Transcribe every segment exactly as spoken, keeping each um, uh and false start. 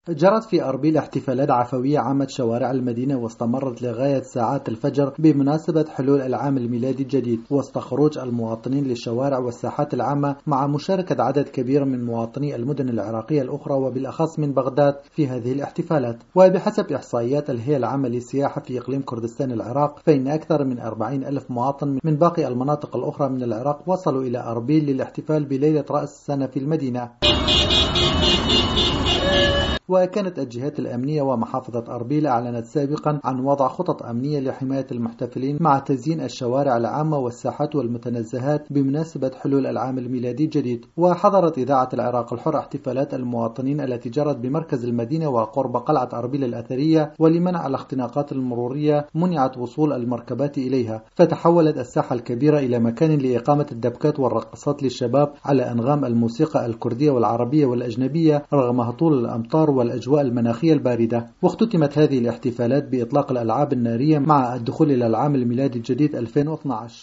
جرت في أربيل احتفالات عفوية عامة شوارع المدينة واستمرت لغاية ساعات الفجر بمناسبة حلول العام الميلادي الجديد، وسط خروج المواطنين للشوارع والساحات العامة مع مشاركة عدد كبير من مواطني المدن العراقية الأخرى وبالأخص من بغداد في هذه الاحتفالات. وبحسب إحصائيات الهيئة العامة للسياحة في إقليم كردستان العراق، فإن أكثر من أربعين ألف مواطن من باقي المناطق الأخرى من العراق وصلوا إلى أربيل للاحتفال بليلة رأس السنة في المدينة. وكانت الجهات الأمنية ومحافظة أربيل أعلنت سابقا عن وضع خطط أمنية لحماية المحتفلين مع تزيين الشوارع العامة والساحات والمتنزهات بمناسبة حلول العام الميلادي الجديد. وحضرت إذاعة العراق الحر احتفالات المواطنين التي جرت بمركز المدينة وقرب قلعة أربيل الأثرية، ولمنع الاختناقات المرورية منعت وصول المركبات إليها، فتحولت الساحة الكبيرة إلى مكان لإقامة الدبكات والرقصات للشباب على أنغام الموسيقى الكردية والعربية والأجنبية رغم هطول الأمطار والأجواء المناخية الباردة. واختتمت هذه الاحتفالات بإطلاق الألعاب النارية مع الدخول إلى العام الميلادي الجديد ألفين واثني عشر.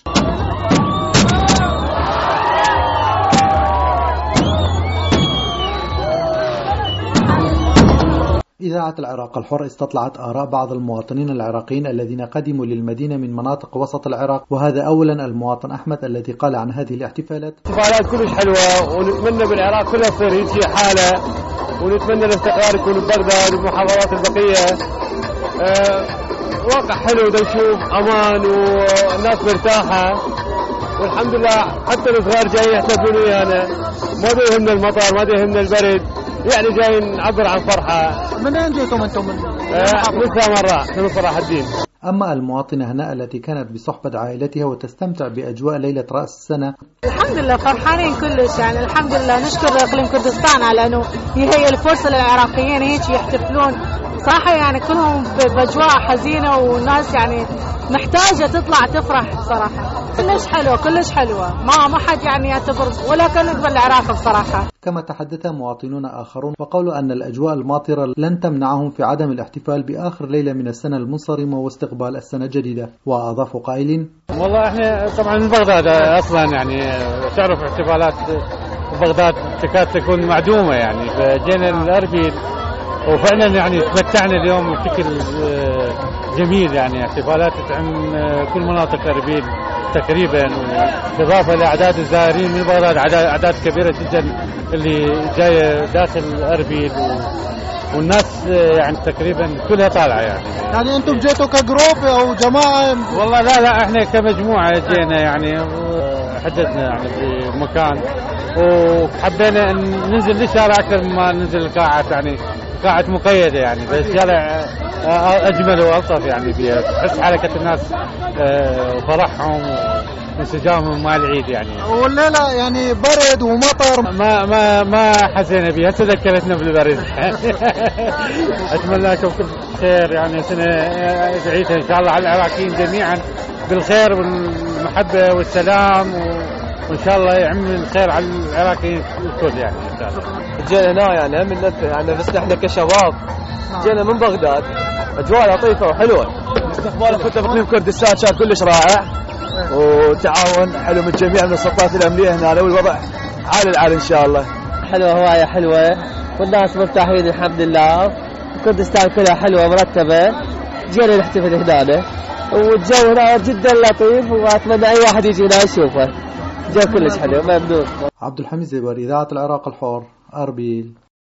إذاعة العراق الحر استطلعت آراء بعض المواطنين العراقيين الذين قدموا للمدينة من مناطق وسط العراق، وهذا أولا المواطن أحمد الذي قال عن هذه الاحتفالات: احتفالات كلش حلوة، ونتمنى بالعراق كلها تصير هيك حالة، ونتمنى الاستقرار يكون ببغداد وبمحافظات البقية. أه واقع حلو، دا نشوف أمان والناس مرتاحة، والحمد لله حتى الصغار جايين يحتفلون ويانا، ما دا يهمنا المطر، ما دا يهمنا البرد، يعني جايين نعبر عن فرحة. من أين جيتم أنتم؟ من من سامراء، من صلاح الدين. أما المواطنة هناء التي كانت بصحبة عائلتها وتستمتع بأجواء ليلة رأس السنة: الحمد لله فرحانين كلش، يعني الحمد لله نشكر إقليم كردستان على أنه يهيئ الفرصة للعراقيين هيك يحتفلون. صراحة يعني كلهم بأجواء حزينة، والناس يعني محتاجة تطلع تفرح. صراحة كلش حلوة، كلش حلوة، ما ما حد يعني يعتبر ولا كان يقبل العراق بصراحة. كما تحدث مواطنون آخرون وقالوا أن الأجواء الماطرة لن تمنعهم في عدم الاحتفال بآخر ليلة من السنة المنصرمة واستقبال السنة الجديدة. وأضافوا قائلين: والله احنا طبعا من بغداد اصلا، يعني تعرف احتفالات بغداد تكاد تكون معدومة، يعني فجينا الأربيل وفعلا يعني تمتعنا اليوم بشكل جميل، يعني احتفالات تعم كل مناطق أربيل تقريبا، بالإضافة لأعداد الزائرين من بغداد، أعداد كبيرة جدا اللي جاية داخل أربيل، والناس يعني تقريبا كلها طالعة. يعني يعني أنتم جيتوا كجروب أو جماعة؟ والله لا لا احنا كمجموعة جينا، يعني حددنا يعني في مكان وحبينا أن ننزل للشارع أكثر مما ننزل القاعة، يعني قاعة مقيدة، يعني فالشارع أجمل وألطف، يعني فيها تحس حركة الناس وفرحهم وانسجامهم مع العيد. يعني والليلة يعني برد ومطر، ما ما ما حسينا بها، تذكرتنا بالبرد. أتمنى لكم كل خير، يعني سنة سعيدة إن شاء الله على العراقيين جميعا بالخير والمحبة والسلام، وإن شاء الله يعم الخير على العراقيين الكل. يعني إن شاء الله جينا هنا يعني من يعني بس احنا كشباب جينا من بغداد، أجواء لطيفة وحلوة. استقبال كنت بإقليم كردستان كان كلش رائع، وتعاون حلو من الجميع من السلطات الأمنية هنا، والوضع عال العال إن شاء الله. حلوة، هواية حلوة، والناس مرتاحين الحمد لله، كردستان كلها حلوة مرتبة. جينا نحتفل هنا، والجو هنا جدا لطيف، وأتمنى أي واحد يجي هنا يشوفه، جو كلش حلو. ممنون. عبد الحميد زيبر، إذاعة العراق الحر، أربيل.